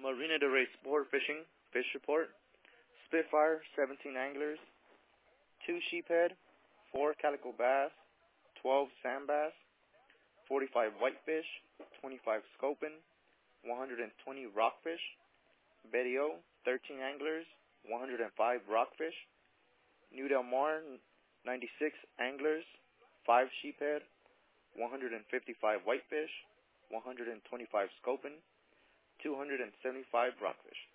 Marina del Rey Sport Fishing Fish Report. Spitfire, 17 anglers, 2 sheephead, 4 calico bass, 12 sand bass, 45 whitefish, 25 sculpin, 120 rockfish. Betty O, 13 anglers, 105 rockfish. New Del Mar, 96 anglers, 5 sheephead, 155 whitefish, 125 sculpin, 275 rockfish.